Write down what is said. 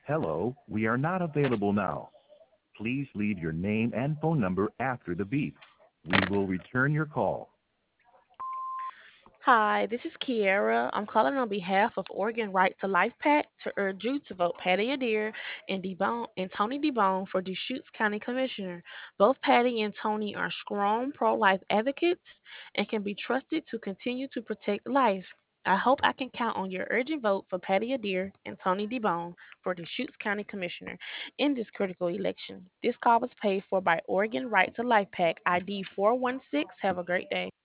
Hello, we are not available now. Please leave your name and phone number after the beep. We will return your call. Hi, this is Kiara. I'm calling on behalf of Oregon Right to Life PAC to urge you to vote Patty Adair and Tony DeBone for Deschutes County Commissioner. Both Patty and Tony are strong pro-life advocates and can be trusted to continue to protect life. I hope I can count on your urgent vote for Patty Adair and Tony DeBone for Deschutes County Commissioner in this critical election. This call was paid for by Oregon Right to Life PAC ID 416. Have a great day.